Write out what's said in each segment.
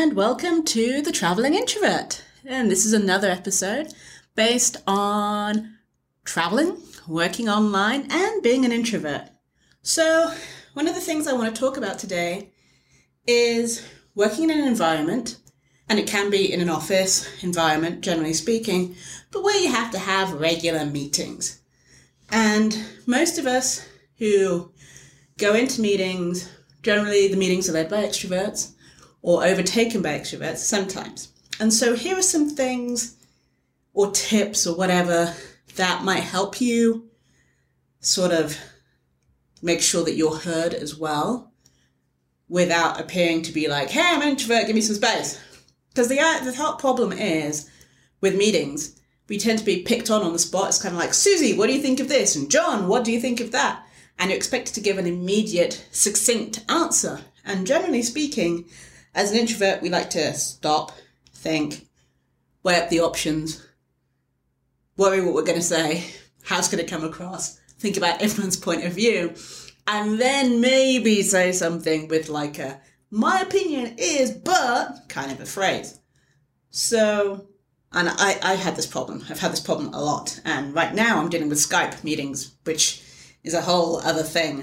and welcome to The Traveling Introvert. And this is another episode based on traveling, working online, and being an introvert. So, one of the things I want to talk about today is working in an environment, and it can be in an office environment, generally speaking, but where you have to have regular meetings. And most of us who go into meetings, generally the meetings are led by extroverts or overtaken by extroverts sometimes. And so here are some things or tips or whatever that might help you sort of make sure that you're heard as well without appearing to be like, hey, I'm an introvert, give me some space. Because the whole problem is with meetings, we tend to be picked on the spot. It's kind of like, Susie, what do you think of this? And John, what do you think of that? And you're expected to give an immediate, succinct answer. And generally speaking, as an introvert, we like to stop, think, weigh up the options, worry what we're going to say, how it's going to come across, think about everyone's point of view, and then maybe say something with like a, my opinion is, but kind of a phrase. So, and I had this problem. I've had this problem a lot. And right now I'm dealing with Skype meetings, which is a whole other thing.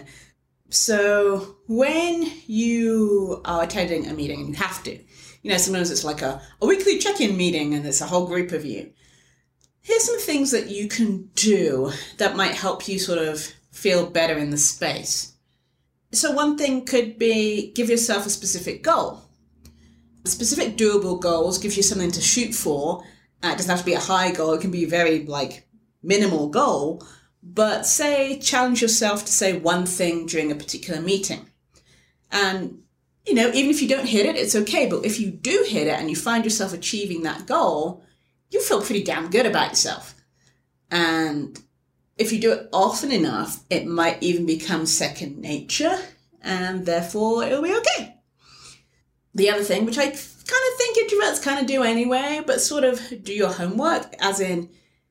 So when you are attending a meeting and you have to, sometimes it's like a weekly check-in meeting and there's a whole group of you. Here's some things that you can do that might help you sort of feel better in the space. So one thing could be give yourself a specific goal. Specific doable goals gives you something to shoot for. It doesn't have to be a high goal. It can be a very minimal goal. But say, challenge yourself to say one thing during a particular meeting. And, even if you don't hit it, it's okay. But if you do hit it and you find yourself achieving that goal, you feel pretty damn good about yourself. And if you do it often enough, it might even become second nature. And therefore, it'll be okay. The other thing, which I kind of think introverts kind of do anyway, but sort of do your homework, as in,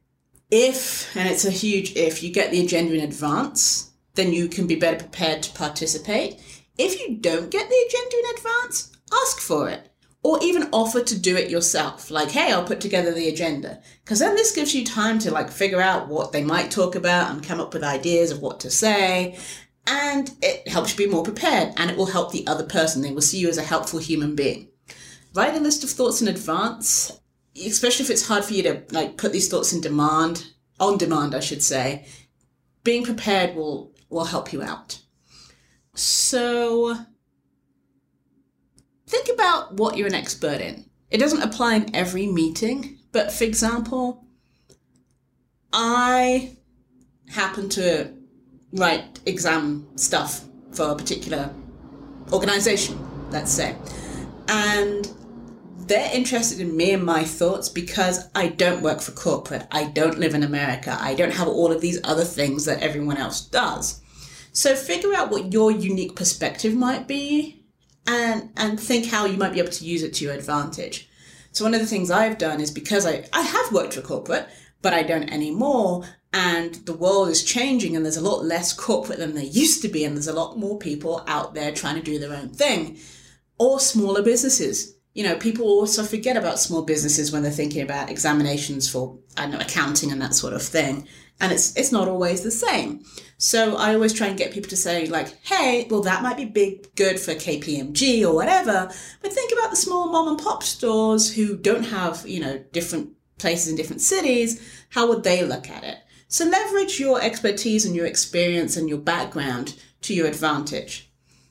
if, and it's a huge if, you get the agenda in advance, then you can be better prepared to participate. If you don't get the agenda in advance, ask for it. Or even offer to do it yourself. Like, hey, I'll put together the agenda. Because then this gives you time to figure out what they might talk about and come up with ideas of what to say. And it helps you be more prepared. And it will help the other person. They will see you as a helpful human being. Write a list of thoughts in advance. Especially if it's hard for you to put these thoughts on demand, I should say. Being prepared will help you out. So think about what you're an expert in. It doesn't apply in every meeting, but for example, I happen to write exam stuff for a particular organization, let's say. And they're interested in me and my thoughts because I don't work for corporate. I don't live in America. I don't have all of these other things that everyone else does. So figure out what your unique perspective might be and think how you might be able to use it to your advantage. So one of the things I've done is because I have worked for corporate, but I don't anymore. And the world is changing and there's a lot less corporate than there used to be. And there's a lot more people out there trying to do their own thing, or smaller businesses. People also forget about small businesses when they're thinking about examinations for, accounting and that sort of thing. And it's not always the same. So I always try and get people to say hey, well, that might be good for KPMG or whatever. But think about the small mom and pop stores who don't have, different places in different cities. How would they look at it? So leverage your expertise and your experience and your background to your advantage.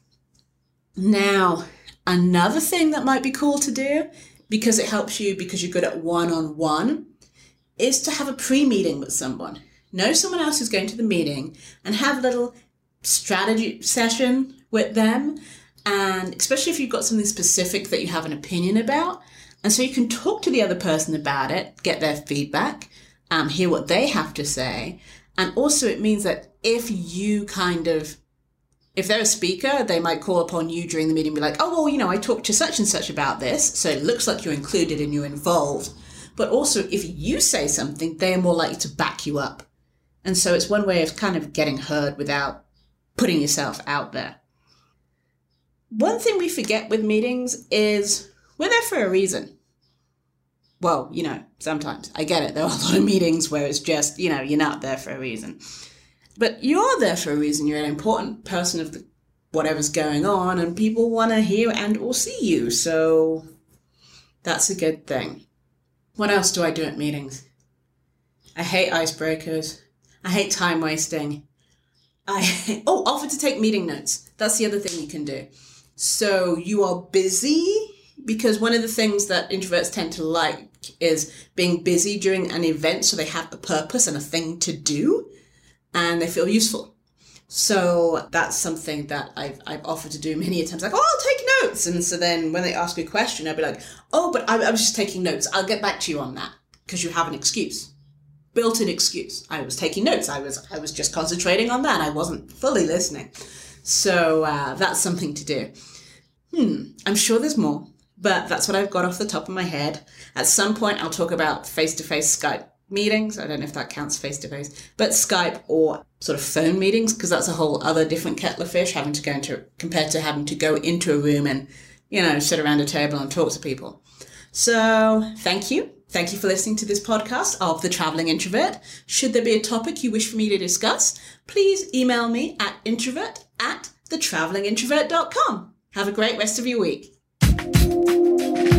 Now, another thing that might be cool to do, because it helps you because you're good at one-on-one, is to have a pre-meeting with someone. Know someone else who's going to the meeting and have a little strategy session with them. And especially if you've got something specific that you have an opinion about. And so you can talk to the other person about it, get their feedback, hear what they have to say. And also it means that if they're a speaker, they might call upon you during the meeting and be like, oh, well, I talked to such and such about this. So it looks like you're included and you're involved. But also if you say something, they are more likely to back you up. And so it's one way of kind of getting heard without putting yourself out there. One thing we forget with meetings is We're there for a reason. Well, sometimes. I get it. There are a lot of meetings where it's just, you're not there for a reason. But you're there for a reason. You're an important person of whatever's going on, and people want to hear and or see you. So that's a good thing. What else do I do at meetings? I hate icebreakers. I hate time wasting. Offer to take meeting notes. That's the other thing you can do. So you are busy, because one of the things that introverts tend to like is being busy during an event, so they have a purpose and a thing to do, and they feel useful. So that's something that I've offered to do many times. Like, I'll take notes. And so then when they ask me a question, I'll be like, but I was just taking notes. I'll get back to you on that, because you have an excuse. Built-in excuse. I was taking notes. I was just concentrating on that. I wasn't fully listening. So that's something to do. I'm sure there's more, but that's what I've got off the top of my head. At some point, I'll talk about face-to-face Skype meetings. I don't know if that counts face-to-face, but Skype or sort of phone meetings, because that's a whole other different kettle of fish, compared to having to go into a room and, sit around a table and talk to people. So thank you. Thank you for listening to this podcast of The Traveling Introvert. Should there be a topic you wish for me to discuss, please email me at introvert@thetravelingintrovert.com. Have a great rest of your week.